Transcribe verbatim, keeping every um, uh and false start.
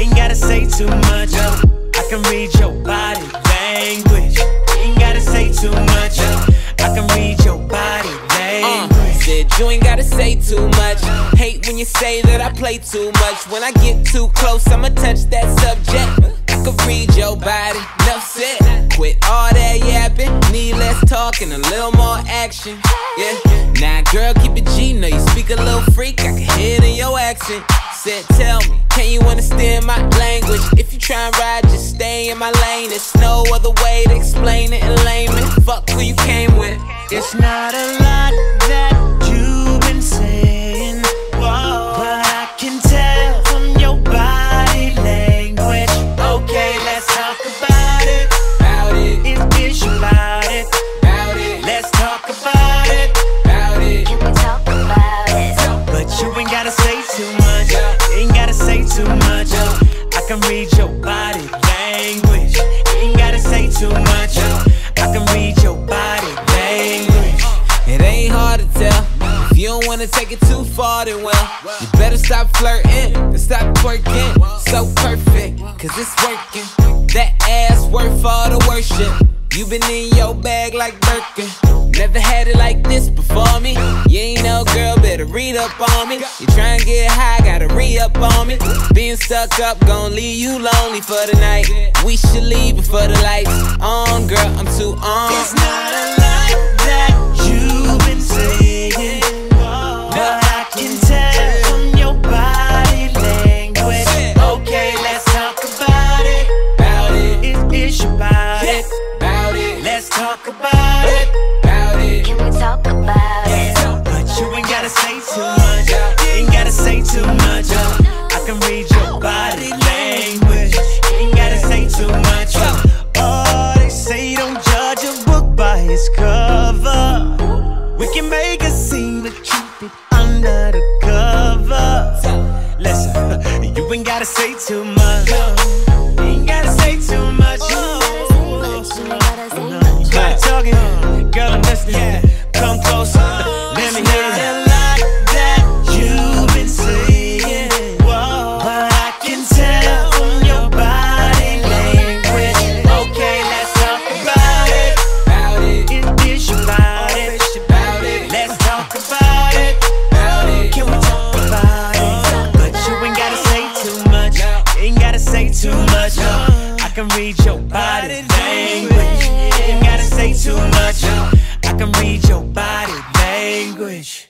ain't gotta say too much. I can read your body language. You ain't gotta say too much. I can read your body language. Uh, said you ain't gotta say too much. Hate when you say that I play too much. When I get too close, I'ma touch that subject. I can read your body, enough said. Quit all that yapping, need less talking, a little more action. Yeah, now girl, keep it G, know you speak a little freak, I can hear it in your accent. Said, tell me, can you understand my language? If you try and ride, just stay in my lane. There's no other way to explain it in layman. Fuck who you came with. It's not a lot that you've been saying, whoa, but I can tell from your body language. Okay, let's talk about it. About it, It is about it. about it, Let's talk about it. about it. Can we talk about it? But you ain't gotta say too much. You ain't gotta say too much. I can read your body language. You ain't gotta say too much. I can read your body language. It ain't hard to tell. If you don't wanna take it too far, then well, you better stop flirting and stop twerking. So perfect, cause it's working. That ass worth all the worship. You been in your bag like Birkin. Never had it like this before me. You ain't no girl, better read up on me. You tryna get high, gotta re-up on me. Being stuck up gon' leave you lonely for the night. We should leave before the lights on, girl, I'm too on. It's not a lot that you've been saying, but I can tell from your body language. Okay, let's talk about it. About it, It is about it. about it, Let's talk about it. about it. Can we talk about it? But you ain't gotta say too much. You ain't gotta say too much. I can read your body language. You ain't gotta say too much. Oh, they say don't judge a book by its cover. We can make a scene, but keep it under the cover. Listen, you ain't gotta say too much. You ain't gotta say too much. Body talking, girl, I'm listening. Come closer, let me hear it. A lot that you've been saying, whoa, but I can tell from your body language. Okay, let's talk about it. About it, It is about it. about it, Let's talk about it. about it. Can we talk about it? But you ain't gotta say too much. You ain't gotta say too much. I can read your body language. You ain't gotta say too much. I can read your body language.